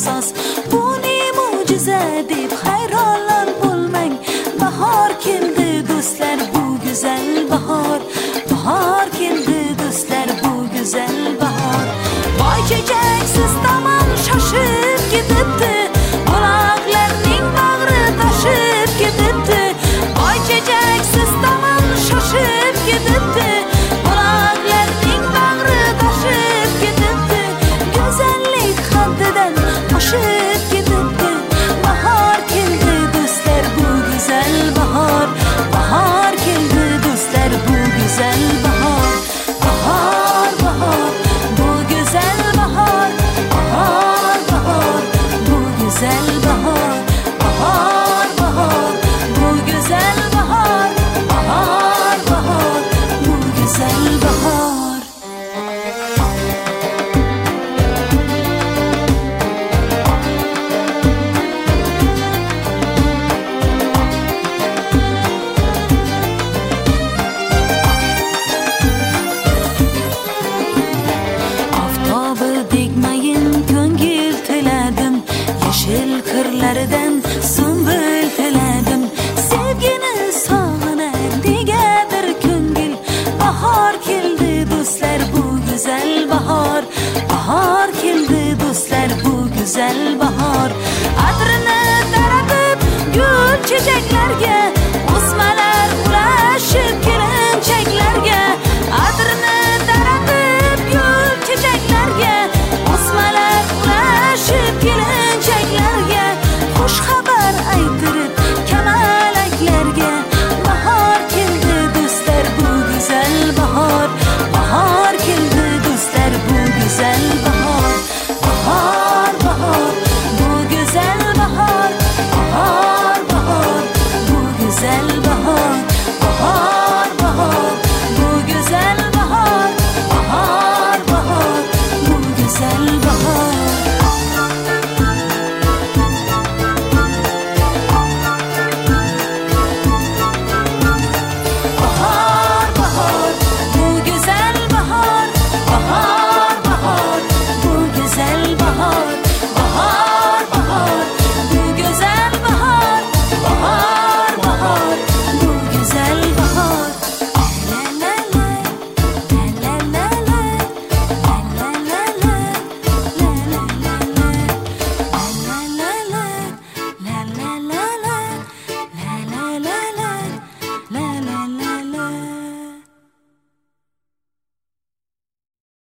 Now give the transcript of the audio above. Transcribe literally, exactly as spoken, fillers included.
ihsos. Bu ne mo'jiza deb hayronlar bo'lmang. Bahor keldi do'stlar, bu go'zal bahor. Bahor keldi do'stlar, bu go'zal bahor. Voy chechaksiz tomon shoshib ketibdi, buloqlarning bag'ri toshib ketibdi. Voy chechaksiz tomon shoshib ketibdi, buloqlarning bag'ri toshib ketibdi. Go'zallik haddidan oshib ketibdi. Bahor keldi do'stlar, bu go'zal bahor. Bahor keldi do'stlar, bu go'zal bahor. Bahor, bahor, bu go'zal bahor. Bahor, bahor, bu go'zal bahor. Bahor, bahor, bu go'zal bahor. Bahor, bahor, bu go'zal bahor. Yeşil kırlardan sümbül tiladim. Sevgini sog'inar negadir ko'ngil. Bahor keldi do'stlar, bu go'zal bahor. Bahor keldi do'stlar, bu go'zal bahor. Atrini taratib gul chechaklarga